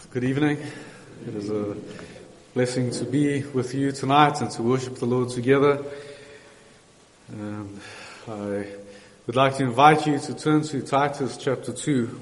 Good evening. It is a blessing to be with you tonight and to worship the Lord together. And I would like to invite you to turn to Titus chapter 2.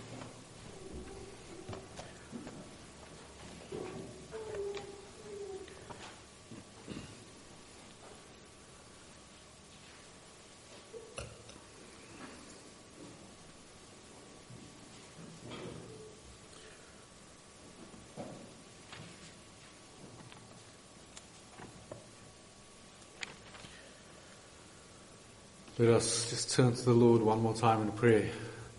Let us just turn to the Lord one more time in prayer.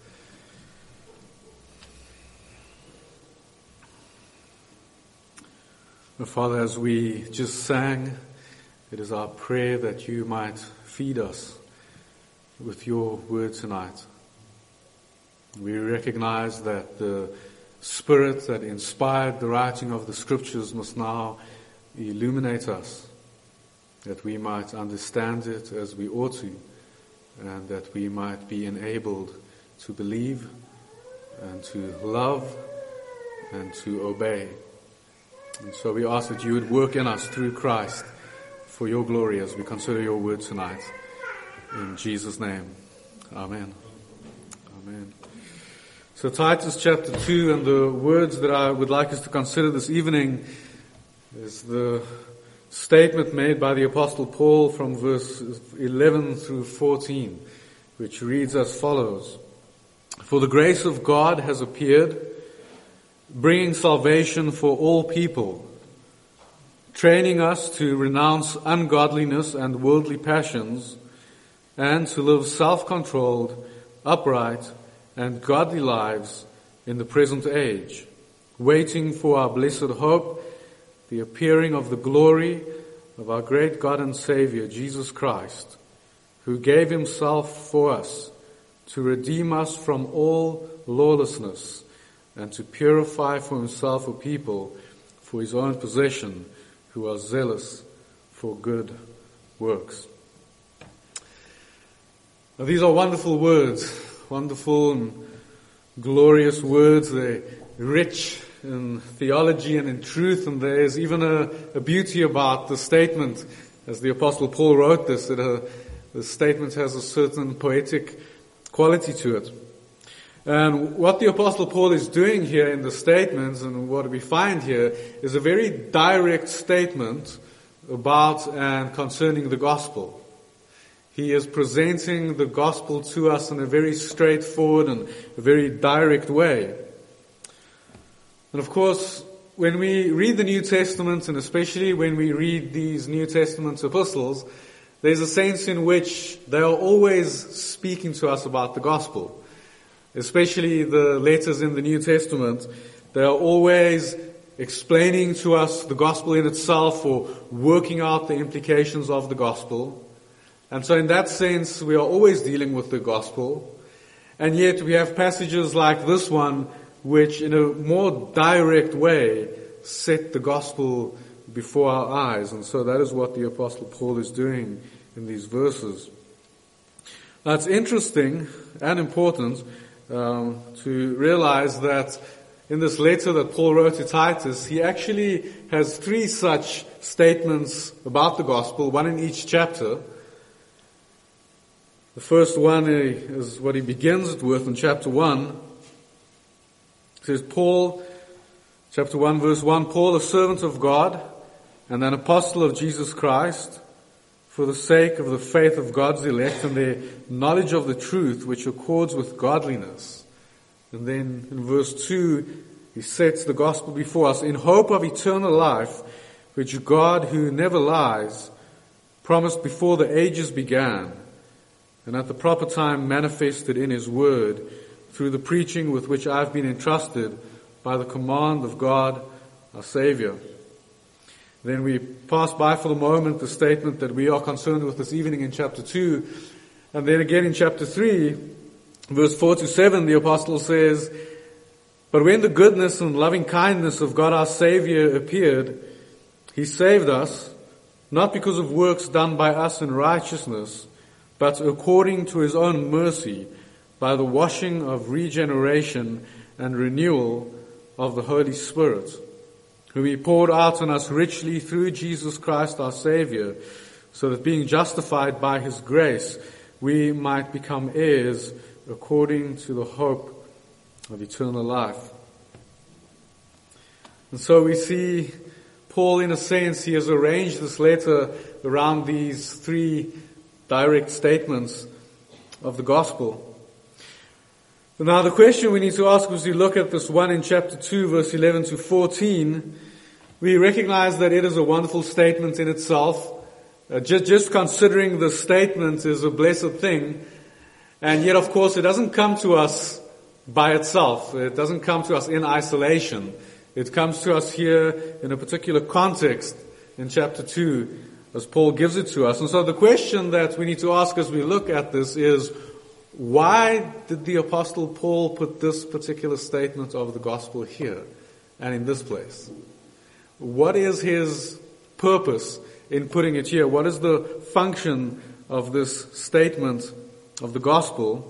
Father, as we just sang, it is our prayer that you might feed us with your word tonight. We recognize that the Spirit that inspired the writing of the Scriptures must now illuminate us, that we might understand it as we ought to, and that we might be enabled to believe and to love and to obey. And so we ask that you would work in us through Christ for your glory as we consider your word tonight. In Jesus' name, amen. Amen. So Titus chapter 2, and the words that I would like us to consider this evening is the statement made by the Apostle Paul from verse 11 through 14, which reads as follows. For the grace of God has appeared, bringing salvation for all people, training us to renounce ungodliness and worldly passions, and to live self-controlled, upright, and godly lives in the present age, waiting for our blessed hope, the appearing of the glory of our great God and Savior, Jesus Christ, who gave himself for us to redeem us from all lawlessness and to purify for himself a people for his own possession who are zealous for good works. Now, these are wonderful words, wonderful and glorious words. They're rich in theology and in truth, and there is even a beauty about the statement, as the Apostle Paul wrote this, that the statement has a certain poetic quality to it. And what the Apostle Paul is doing here in the statements, and what we find here, is a very direct statement about and concerning the gospel. He is presenting the gospel to us in a very straightforward and a very direct way. And of course, when we read the New Testament, and especially when we read these New Testament epistles, there's a sense in which they are always speaking to us about the gospel. Especially the letters in the New Testament, they are always explaining to us the gospel in itself or working out the implications of the gospel. And so in that sense, we are always dealing with the gospel. And yet we have passages like this one which in a more direct way set the gospel before our eyes. And so that is what the Apostle Paul is doing in these verses. Now it's interesting and important to realize that in this letter that Paul wrote to Titus, he actually has three such statements about the gospel, one in each chapter. The first one is what he begins it with in chapter 1. It says, Paul, chapter 1, verse 1, Paul, a servant of God and an apostle of Jesus Christ, for the sake of the faith of God's elect and their knowledge of the truth which accords with godliness. And then in verse 2, he sets the gospel before us, in hope of eternal life, which God, who never lies, promised before the ages began, and at the proper time manifested in his word, through the preaching with which I have been entrusted by the command of God, our Savior. Then we pass by for the moment the statement that we are concerned with this evening in chapter 2. And then again in chapter 3, verse 4 to 7, the apostle says, But when the goodness and loving kindness of God our Savior appeared, he saved us, not because of works done by us in righteousness, but according to his own mercy, by the washing of regeneration and renewal of the Holy Spirit, whom He poured out on us richly through Jesus Christ our Savior, so that being justified by His grace, we might become heirs according to the hope of eternal life. And so we see Paul, in a sense, he has arranged this letter around these three direct statements of the gospel. Now the question we need to ask as we look at this one in chapter 2, verse 11 to 14, we recognize that it is a wonderful statement in itself. Just considering the statement is a blessed thing, and yet of course it doesn't come to us by itself. It doesn't come to us in isolation. It comes to us here in a particular context in chapter 2 as Paul gives it to us. And so the question that we need to ask as we look at this is, why did the Apostle Paul put this particular statement of the gospel here and in this place? What is his purpose in putting it here? What is the function of this statement of the gospel?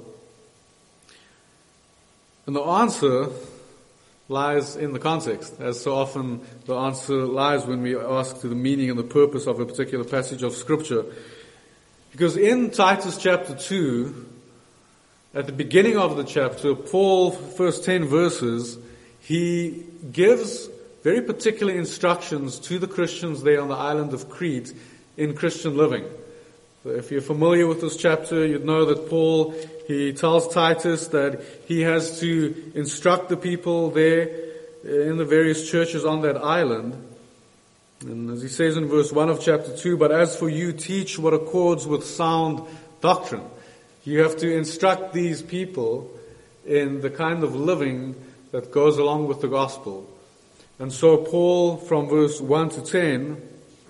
And the answer lies in the context, as so often the answer lies when we ask to the meaning and the purpose of a particular passage of Scripture. Because in Titus chapter 2, at the beginning of the chapter, Paul, first 10 verses, he gives very particular instructions to the Christians there on the island of Crete in Christian living. So if you're familiar with this chapter, you'd know that Paul, he tells Titus that he has to instruct the people there in the various churches on that island. And as he says in verse 1 of chapter 2, but as for you, teach what accords with sound doctrine. You have to instruct these people in the kind of living that goes along with the gospel. And so Paul, from verse 1 to 10,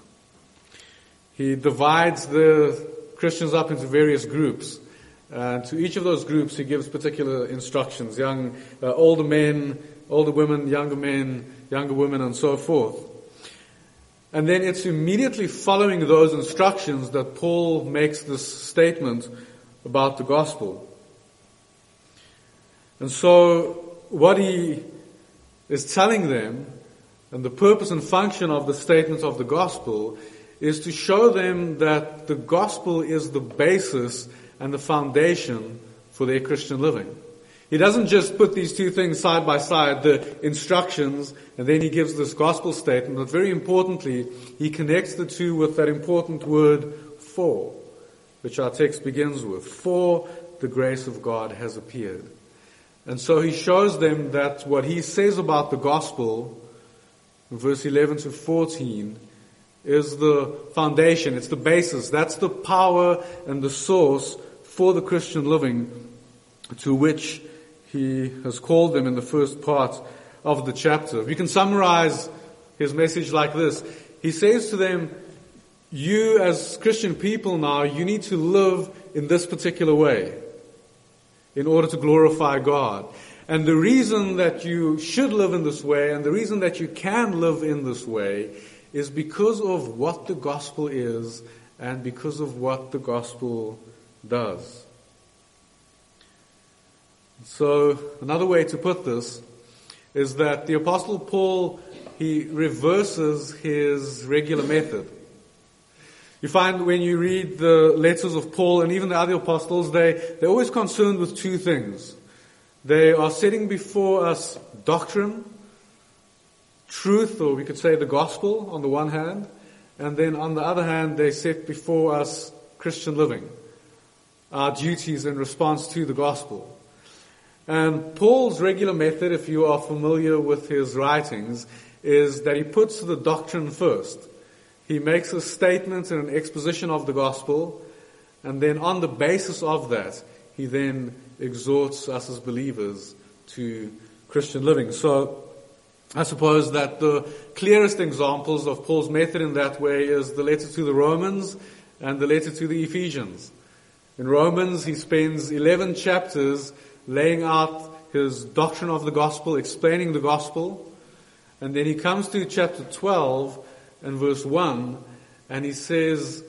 he divides the Christians up into various groups. And to each of those groups, he gives particular instructions. Older men, older women, younger women, and so forth. And then it's immediately following those instructions that Paul makes this statement about the gospel. And so what he is telling them, and the purpose and function of the statement of the gospel, is to show them that the gospel is the basis and the foundation for their Christian living. He doesn't just put these two things side by side, the instructions, and then he gives this gospel statement, but very importantly, he connects the two with that important word, for, which our text begins with. For the grace of God has appeared. And so he shows them that what he says about the gospel, in verse 11 to 14, is the foundation, it's the basis, that's the power and the source for the Christian living to which he has called them in the first part of the chapter. We can summarize his message like this. He says to them, you as Christian people now, you need to live in this particular way in order to glorify God. And the reason that you should live in this way and the reason that you can live in this way is because of what the gospel is and because of what the gospel does. So another way to put this is that the Apostle Paul, he reverses his regular method. You find when you read the letters of Paul and even the other apostles, they're always concerned with two things. They are setting before us doctrine, truth, or we could say the gospel on the one hand, and then on the other hand, they set before us Christian living, our duties in response to the gospel. And Paul's regular method, if you are familiar with his writings, is that he puts the doctrine first. He makes a statement and an exposition of the gospel, and then on the basis of that, he then exhorts us as believers to Christian living. So I suppose that the clearest examples of Paul's method in that way is the letter to the Romans and the letter to the Ephesians. In Romans, he spends 11 chapters laying out his doctrine of the gospel, explaining the gospel. And then he comes to chapter 12 and verse 1, and he says,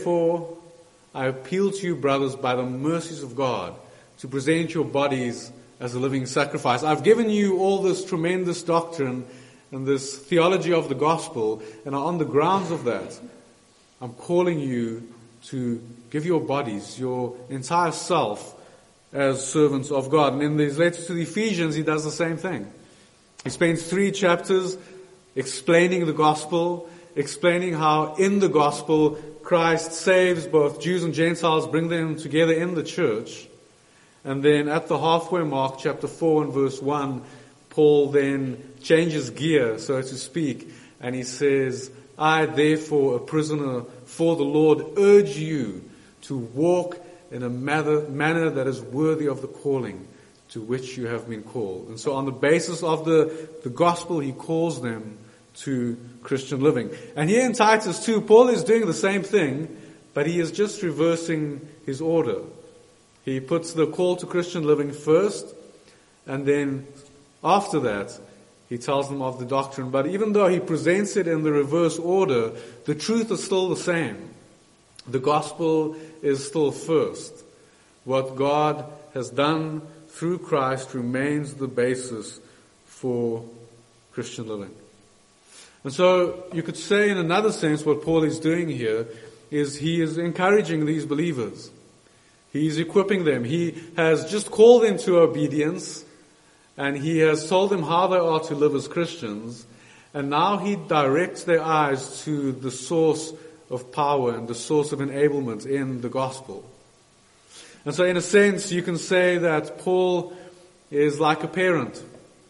therefore, I appeal to you, brothers, by the mercies of God, to present your bodies as a living sacrifice. I've given you all this tremendous doctrine and this theology of the gospel, and on the grounds of that, I'm calling you to give your bodies, your entire self, as servants of God. And in his letter to the Ephesians, he does the same thing. He spends 3 chapters explaining the gospel, explaining how in the gospel Christ saves both Jews and Gentiles, bring them together in the church. And then at the halfway mark, chapter 4 and verse 1, Paul then changes gear, so to speak, and he says, I, therefore, a prisoner for the Lord, urge you to walk in a manner that is worthy of the calling to which you have been called. And so on the basis of the gospel, he calls them to Christian living. And here in Titus 2, Paul is doing the same thing, but he is just reversing his order. He puts the call to Christian living first, and then after that, he tells them of the doctrine. But even though he presents it in the reverse order, the truth is still the same. The gospel is still first. What God has done through Christ remains the basis for Christian living. And so you could say in another sense what Paul is doing here is he is encouraging these believers. He's equipping them. He has just called them to obedience, and he has told them how they are to live as Christians, and now he directs their eyes to the source of power and the source of enablement in the gospel. And so in a sense, you can say that Paul is like a parent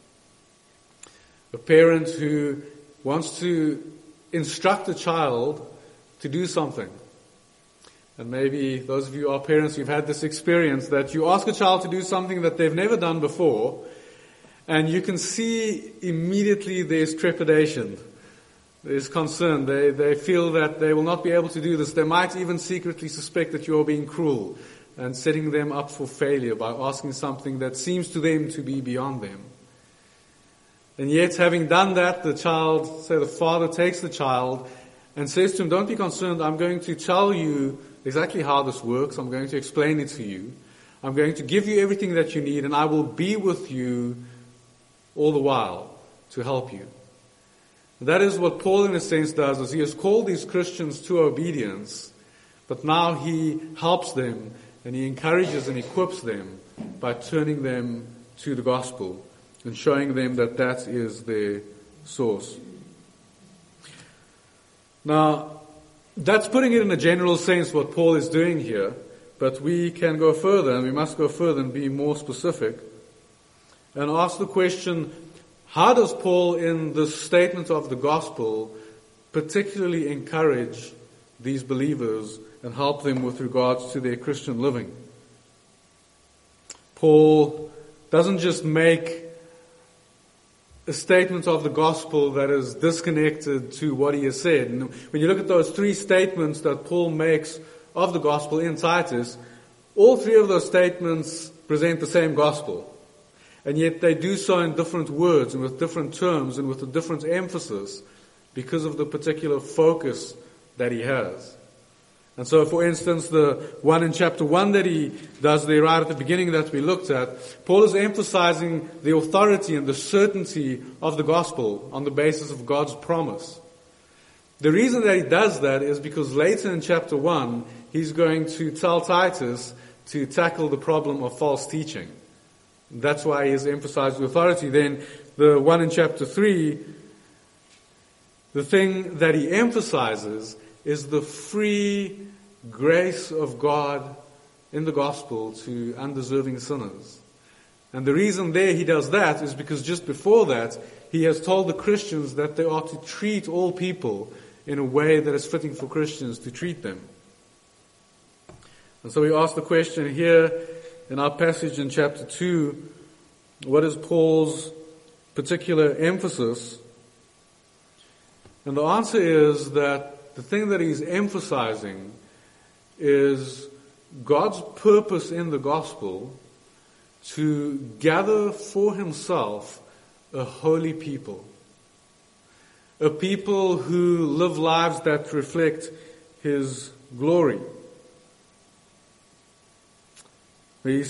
who wants to instruct a child to do something. And maybe those of you who are parents, you've had this experience that you ask a child to do something that they've never done before, and you can see immediately there's trepidation. There's concern. They feel that they will not be able to do this. They might even secretly suspect that you're being cruel and setting them up for failure by asking something that seems to them to be beyond them. And yet, having done that, the father takes the child and says to him, don't be concerned, I'm going to tell you exactly how this works. I'm going to explain it to you. I'm going to give you everything that you need, and I will be with you all the while to help you. That is what Paul, in a sense, does, is he has called these Christians to obedience, but now he helps them and he encourages and equips them by turning them to the gospel and showing them that that is their source. Now, that's putting it in a general sense what Paul is doing here, but we can go further, and we must go further and be more specific and ask the question, how does Paul in the statement of the gospel particularly encourage these believers and help them with regards to their Christian living? Paul doesn't just make a statement of the gospel that is disconnected to what he has said. And when you look at those 3 statements that Paul makes of the gospel in Titus, all 3 of those statements present the same gospel. And yet they do so in different words and with different terms and with a different emphasis because of the particular focus that he has. And so, for instance, the one in chapter 1 that he does there right at the beginning that we looked at, Paul is emphasizing the authority and the certainty of the gospel on the basis of God's promise. The reason that he does that is because later in chapter 1, he's going to tell Titus to tackle the problem of false teaching. That's why he has emphasized the authority. Then the one in chapter 3, the thing that he emphasizes is the free grace of God in the gospel to undeserving sinners. And the reason there he does that is because just before that, he has told the Christians that they are to treat all people in a way that is fitting for Christians to treat them. And so we ask the question here in our passage in chapter 2, what is Paul's particular emphasis? And the answer is that the thing that he's emphasizing is God's purpose in the gospel to gather for himself a holy people. A people who live lives that reflect his glory. He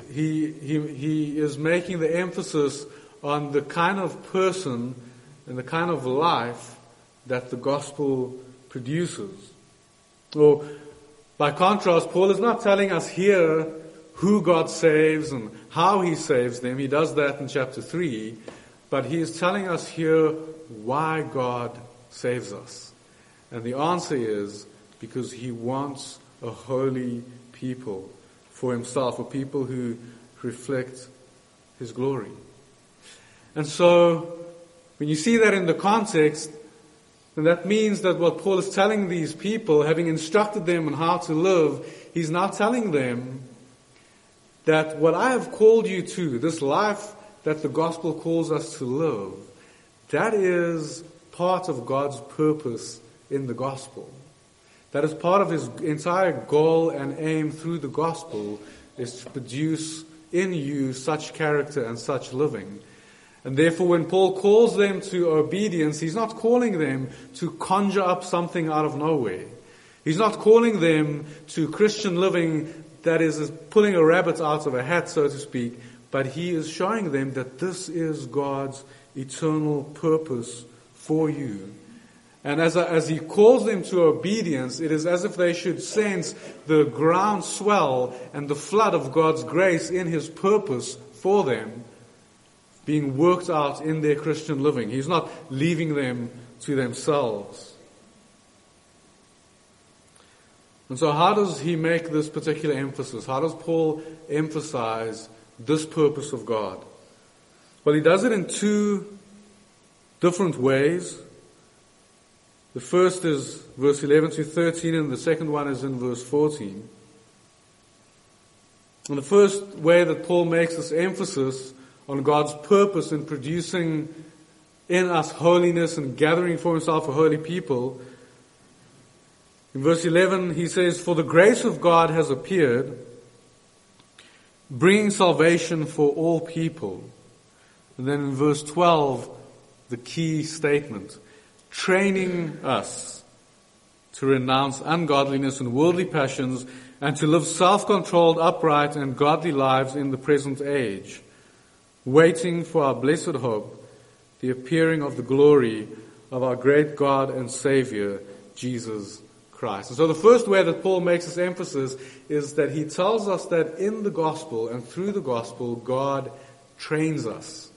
is making the emphasis on the kind of person and the kind of life that the gospel produces. Or, by contrast, Paul is not telling us here who God saves and how He saves them. He does that in chapter 3. But he is telling us here why God saves us. And the answer is because He wants a holy people for Himself, a people who reflect His glory. And so, when you see that in the context, then that means that what Paul is telling these people, having instructed them on how to live, he's now telling them that what I have called you to, this life that the gospel calls us to live, that is part of God's purpose in the gospel. That is part of His entire goal and aim through the gospel, is to produce in you such character and such living. And therefore, when Paul calls them to obedience, he's not calling them to conjure up something out of nowhere. He's not calling them to Christian living that is pulling a rabbit out of a hat, so to speak, but he is showing them that this is God's eternal purpose for you. And as he calls them to obedience, it is as if they should sense the groundswell and the flood of God's grace in His purpose for them being worked out in their Christian living. He's not leaving them to themselves. And so how does he make this particular emphasis? How does Paul emphasize this purpose of God? Well, he does it in two different ways. The first is verse 11 to 13, and the second one is in verse 14. And the first way that Paul makes this emphasis on God's purpose in producing in us holiness and gathering for Himself a holy people, in verse 11 he says, "For the grace of God has appeared, bringing salvation for all people." And then in verse 12, the key statement, training us to renounce ungodliness and worldly passions and to live self-controlled, upright and godly lives in the present age, waiting for our blessed hope, the appearing of the glory of our great God and Savior, Jesus Christ. And so the first way that Paul makes this emphasis is that he tells us that in the gospel and through the gospel, God trains us.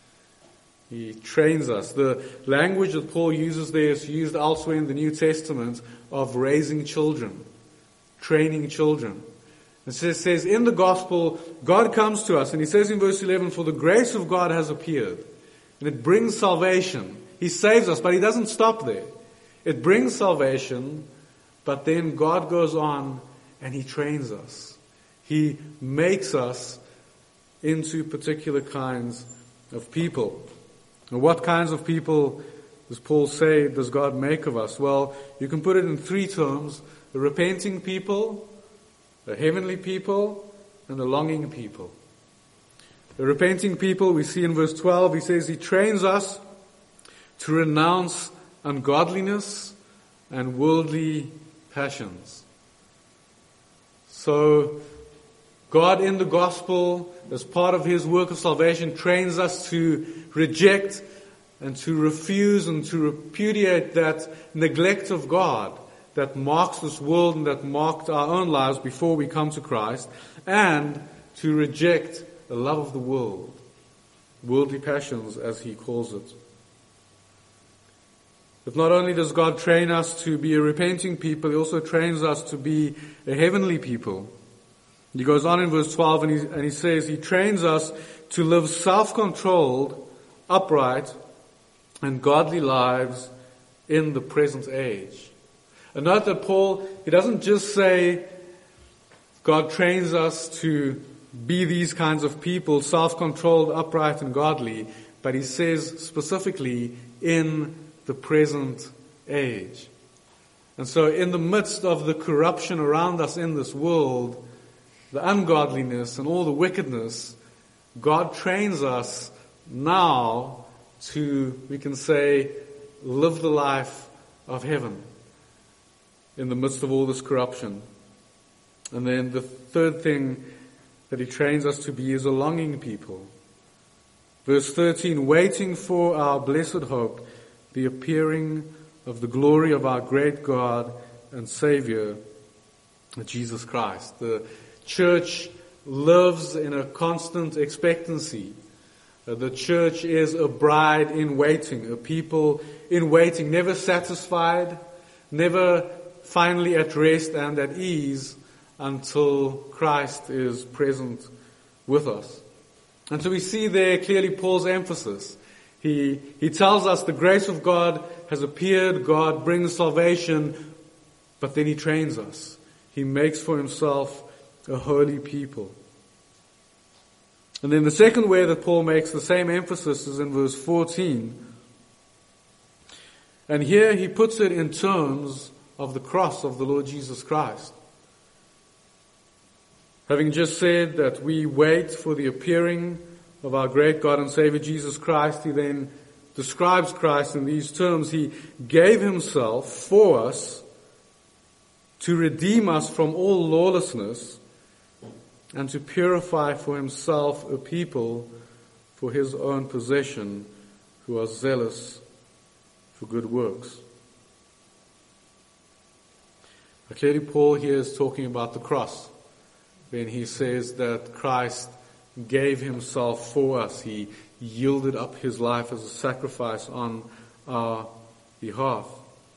He trains us. The language that Paul uses there is used elsewhere in the New Testament of raising children, training children. It says in the gospel, God comes to us, and he says in verse 11, "For the grace of God has appeared." And it brings salvation. He saves us, but he doesn't stop there. It brings salvation, but then God goes on and He trains us. He makes us into particular kinds of people. And what kinds of people does Paul say does God make of us? Well, you can put it in three terms: a repenting people, a heavenly people, and a longing people. The repenting people, we see in verse 12, he says He trains us to renounce ungodliness and worldly passions. So, God in the gospel, as part of His work of salvation, trains us to reject and to refuse and to repudiate that neglect of God that marks this world and that marked our own lives before we come to Christ, and to reject the love of the world, worldly passions as he calls it. But not only does God train us to be a repenting people, He also trains us to be a heavenly people. He goes on in verse 12 and he says He trains us to live self-controlled, upright, and godly lives in the present age. And note that Paul, he doesn't just say God trains us to be these kinds of people, self-controlled, upright, and godly, but he says specifically in the present age. And so in the midst of the corruption around us in this world, the ungodliness and all the wickedness, God trains us now to, we can say, live the life of heaven in the midst of all this corruption. And then the third thing that he trains us to be is a longing people. Verse 13, waiting for our blessed hope, the appearing of the glory of our great God and Savior, Jesus Christ. The church lives in a constant expectancy. The church is a bride in waiting, a people in waiting, never satisfied, never finally at rest and at ease until Christ is present with us. And so we see there clearly Paul's emphasis. He tells us the grace of God has appeared, God brings salvation, but then he trains us. He makes for himself a holy people. And then the second way that Paul makes the same emphasis is in verse 14. And here he puts it in terms of the cross of the Lord Jesus Christ. Having just said that we wait for the appearing of our great God and Savior Jesus Christ, he then describes Christ in these terms. He gave himself for us to redeem us from all lawlessness and to purify for himself a people for his own possession who are zealous for good works. Clearly Paul here is talking about the cross when he says that Christ gave himself for us. He yielded up his life as a sacrifice on our behalf.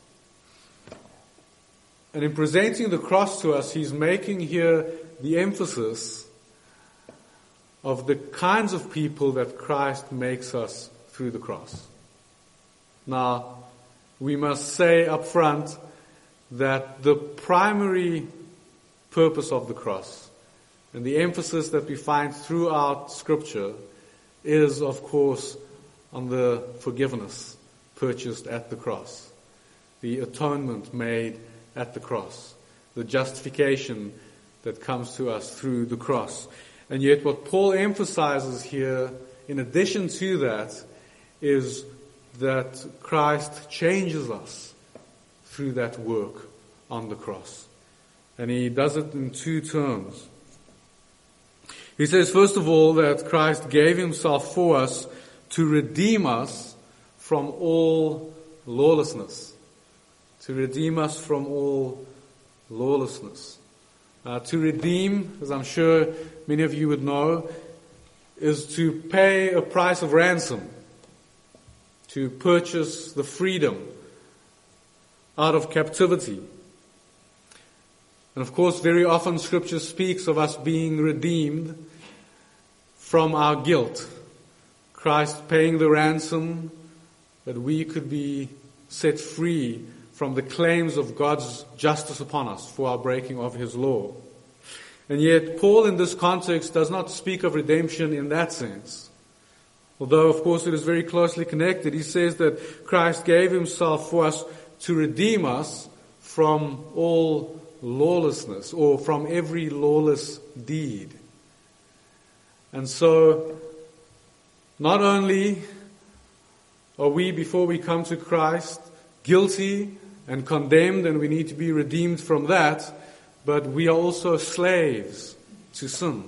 And in presenting the cross to us, he's making here the emphasis of the kinds of people that Christ makes us through the cross. Now, we must say up front that the primary purpose of the cross and the emphasis that we find throughout Scripture is, of course, on the forgiveness purchased at the cross, the atonement made at the cross, the justification that comes to us through the cross. And yet what Paul emphasizes here, in addition to that, is that Christ changes us through that work on the cross. And he does it in two terms. He says, first of all, that Christ gave himself for us to redeem us from all lawlessness. To redeem us from all lawlessness. To redeem, as I'm sure many of you would know, is to pay a price of ransom. To purchase the freedom out of captivity. And of course, very often Scripture speaks of us being redeemed from our guilt. Christ paying the ransom that we could be set free from the claims of God's justice upon us for our breaking of his law. And yet, Paul in this context does not speak of redemption in that sense. Although, of course, it is very closely connected. He says that Christ gave himself for us to redeem us from all lawlessness, or from every lawless deed. And so, not only are we, before we come to Christ, guilty and condemned, and we need to be redeemed from that, but we are also slaves to sin,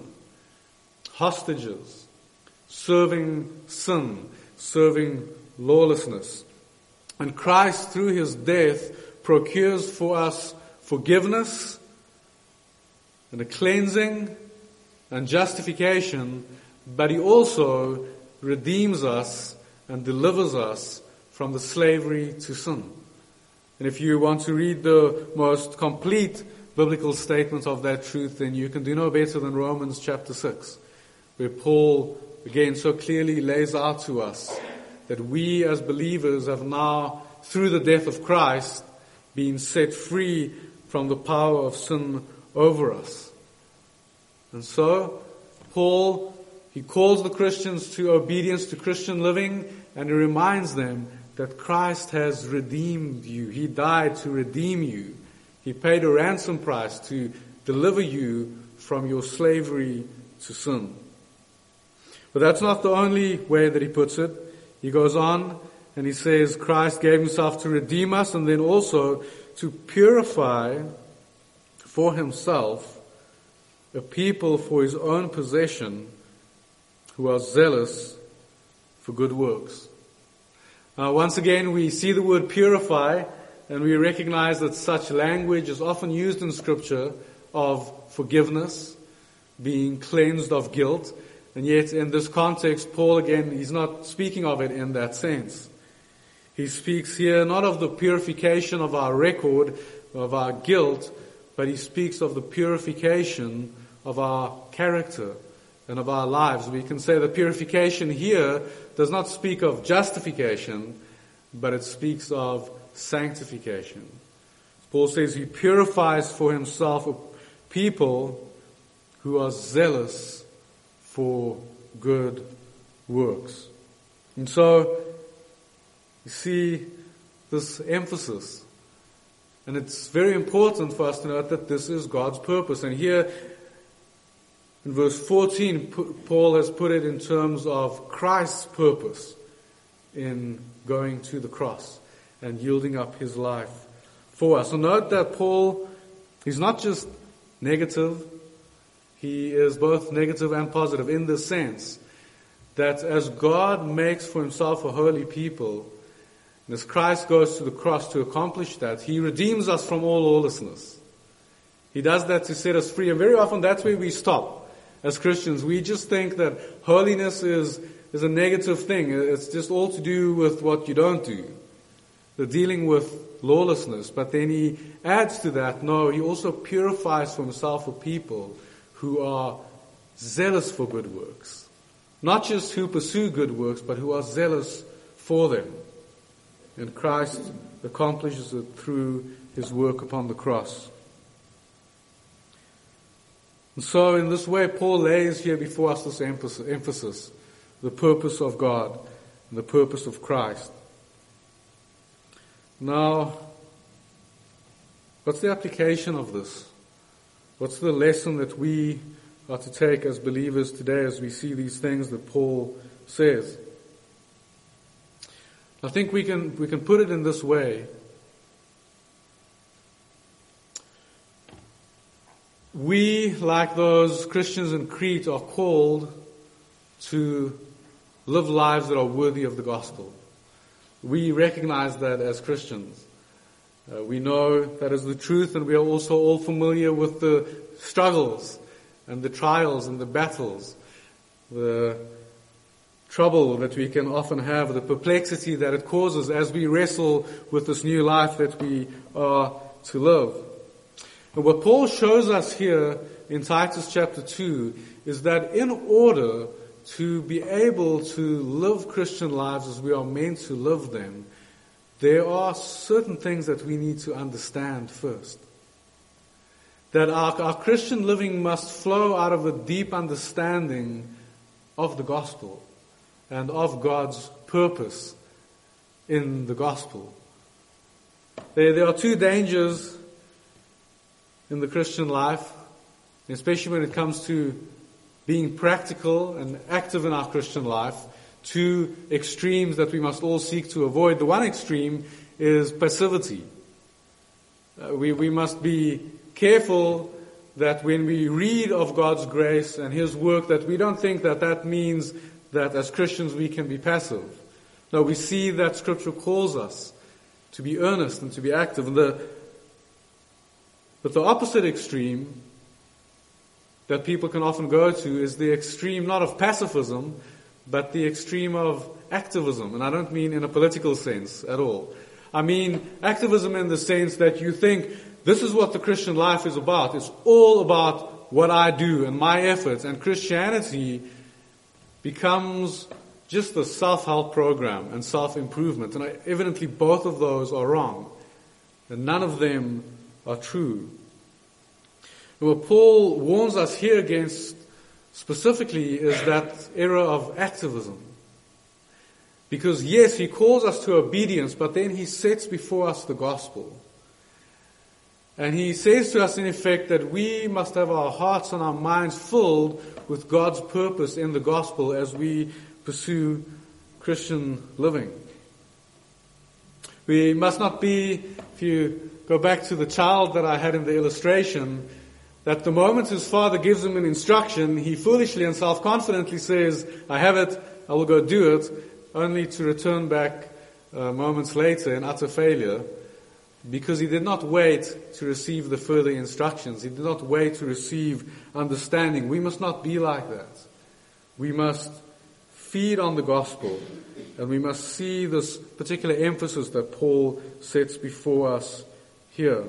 hostages, serving sin, serving lawlessness. And Christ, through his death, procures for us forgiveness and a cleansing and justification, but he also redeems us and delivers us from the slavery to sin. And if you want to read the most complete biblical statement of that truth, then you can do no better than Romans chapter 6, where Paul again so clearly lays out to us that we as believers have now, through the death of Christ, been set free from the power of sin over us. And so, Paul, he calls the Christians to obedience, to Christian living, and he reminds them that Christ has redeemed you. He died to redeem you. He paid a ransom price to deliver you from your slavery to sin. But that's not the only way that he puts it. He goes on and he says Christ gave himself to redeem us and then also to purify for himself a people for his own possession who are zealous for good works. Now, once again, we see the word purify, and we recognize that such language is often used in Scripture of forgiveness, being cleansed of guilt. And yet, in this context, Paul, again, he's not speaking of it in that sense. He speaks here not of the purification of our record, of our guilt, but he speaks of the purification of our character and of our lives. We can say the purification here does not speak of justification, but it speaks of sanctification. Paul says he purifies for himself a people who are zealous for good works. And so, you see this emphasis. And it's very important for us to note that this is God's purpose. And here, in verse 14, Paul has put it in terms of Christ's purpose in going to the cross and yielding up his life for us. So note that Paul, he's not just negative. He is both negative and positive in the sense that as God makes for himself a holy people, and as Christ goes to the cross to accomplish that, he redeems us from all lawlessness. He does that to set us free. And very often that's where we stop as Christians. We just think that holiness is a negative thing. It's just all to do with what you don't do. The dealing with lawlessness. But then he adds to that, no, he also purifies for himself a people who are zealous for good works. Not just who pursue good works, but who are zealous for them. And Christ accomplishes it through his work upon the cross. And so in this way, Paul lays here before us this emphasis, the purpose of God and the purpose of Christ. Now, what's the application of this? What's the lesson that we are to take as believers today as we see these things that Paul says? I think we can put it in this way. We, like those Christians in Crete, are called to live lives that are worthy of the gospel. We recognize that as Christians. We know that is the truth, and we are also all familiar with the struggles and the trials and the battles, the trouble that we can often have, the perplexity that it causes as we wrestle with this new life that we are to live. And what Paul shows us here in Titus chapter 2 is that in order to be able to live Christian lives as we are meant to live them, there are certain things that we need to understand first. That our Christian living must flow out of a deep understanding of the gospel and of God's purpose in the gospel. There are two dangers in the Christian life, especially when it comes to being practical and active in our Christian life. Two extremes that we must all seek to avoid. The one extreme is passivity. We must be careful that when we read of God's grace and his work, that we don't think that that means that as Christians we can be passive. No, we see that Scripture calls us to be earnest and to be active. But the opposite extreme that people can often go to is the extreme not of pacifism, but the extreme of activism. And I don't mean in a political sense at all. I mean activism in the sense that you think this is what the Christian life is about. It's all about what I do and my efforts. And Christianity becomes just a self-help program and self-improvement. And evidently both of those are wrong. And none of them are true. And what Paul warns us here against specifically is that era of activism. Because yes, he calls us to obedience, but then he sets before us the gospel. And he says to us in effect that we must have our hearts and our minds filled with God's purpose in the gospel as we pursue Christian living. We must not be, if you go back to the child that I had in the illustration, that the moment his father gives him an instruction, he foolishly and self-confidently says, I have it, I will go do it, only to return back moments later in utter failure, because he did not wait to receive the further instructions. He did not wait to receive understanding. We must not be like that. We must feed on the gospel, and we must see this particular emphasis that Paul sets before us here.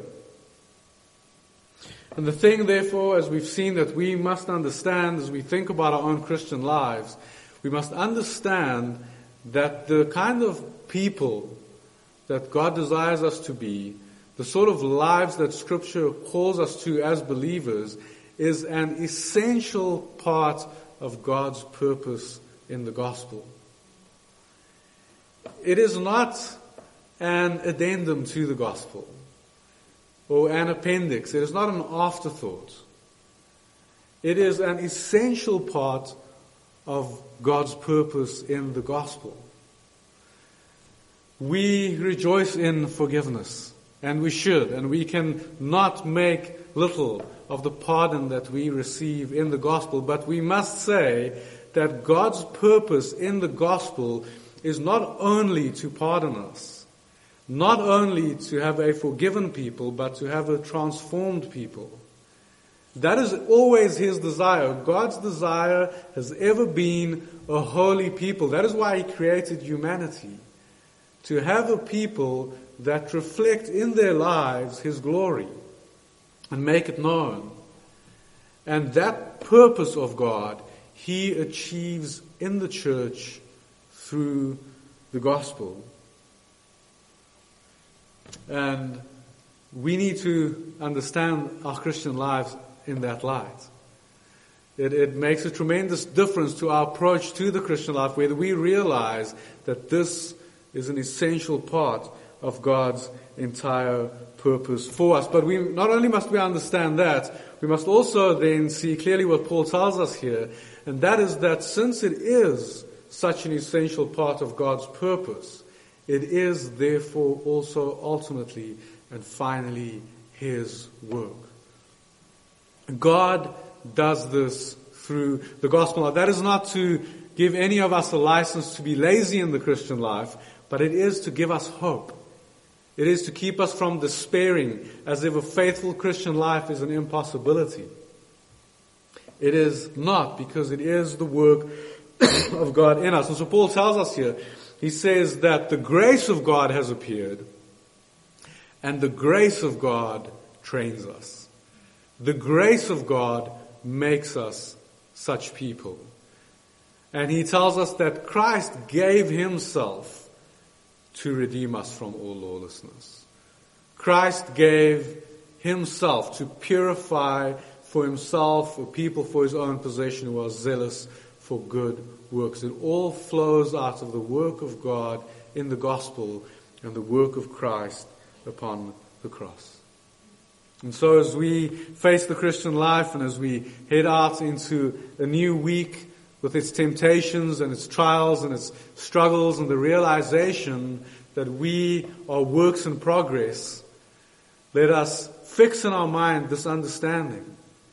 And the thing, therefore, as we've seen, that we must understand as we think about our own Christian lives, we must understand that the kind of people that God desires us to be, the sort of lives that Scripture calls us to as believers, is an essential part of God's purpose in the gospel. It is not an addendum to the gospel or an appendix. It is not an afterthought. It is an essential part of God's purpose in the gospel. We rejoice in forgiveness, and we should, and we can not make little of the pardon that we receive in the gospel, but we must say that God's purpose in the gospel is not only to pardon us, not only to have a forgiven people, but to have a transformed people. That is always His desire. God's desire has ever been a holy people. That is why He created humanity, to have a people that reflect in their lives His glory and make it known. And that purpose of God He achieves in the church through the gospel. And we need to understand our Christian lives in that light. It makes a tremendous difference to our approach to the Christian life, whether we realize that this is an essential part of God's entire purpose for us. But not only must we understand that, we must also then see clearly what Paul tells us here, and that is that since it is such an essential part of God's purpose, it is therefore also ultimately and finally His work. God does this through the gospel. Now, that is not to give any of us a license to be lazy in the Christian life, but it is to give us hope. It is to keep us from despairing as if a faithful Christian life is an impossibility. It is not, because it is the work of God in us. And so Paul tells us here, he says that the grace of God has appeared, and the grace of God trains us. The grace of God makes us such people. And he tells us that Christ gave Himself to redeem us from all lawlessness. Christ gave Himself to purify for Himself a people for His own possession who are zealous for good works. It all flows out of the work of God in the gospel and the work of Christ upon the cross. And so as we face the Christian life and as we head out into a new week with its temptations and its trials and its struggles and the realization that we are works in progress, let us fix in our mind this understanding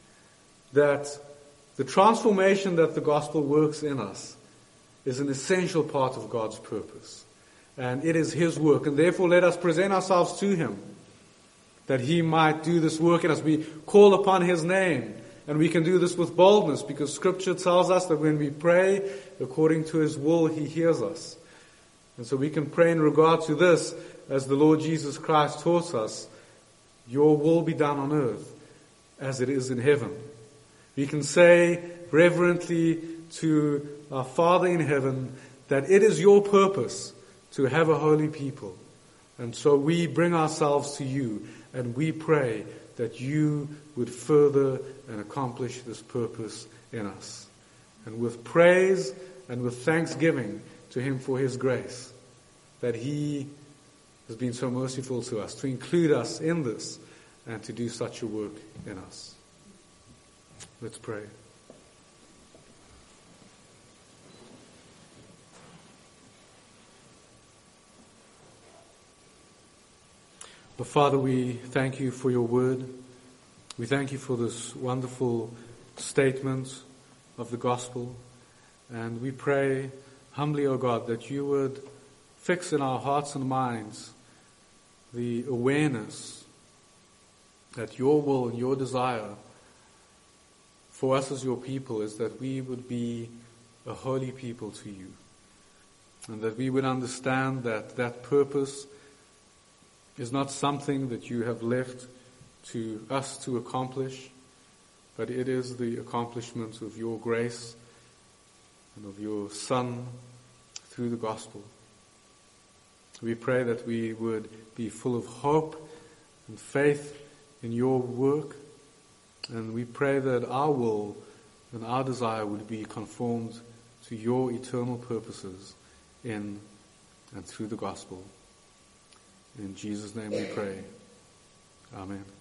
that the transformation that the gospel works in us is an essential part of God's purpose. And it is His work. And therefore let us present ourselves to Him, that He might do this work in us. We call upon His name, and we can do this with boldness, because Scripture tells us that when we pray according to His will, He hears us. And so we can pray in regard to this, as the Lord Jesus Christ taught us, your will be done on earth as it is in heaven. We can say reverently to our Father in heaven that it is your purpose to have a holy people. And so we bring ourselves to you, and we pray that you would further and accomplish this purpose in us. And with praise and with thanksgiving to Him for His grace, that He has been so merciful to us, to include us in this and to do such a work in us. Let's pray. But Father, we thank You for Your word. We thank you for this wonderful statement of the gospel, and we pray humbly, O God, that you would fix in our hearts and minds the awareness that your will and your desire for us as your people is that we would be a holy people to you, and that we would understand that that purpose is not something that you have left to us to accomplish, but it is the accomplishment of your grace and of your Son through the gospel. We pray that we would be full of hope and faith in your work, and we pray that our will and our desire would be conformed to your eternal purposes in and through the gospel. In Jesus' name we pray. Amen.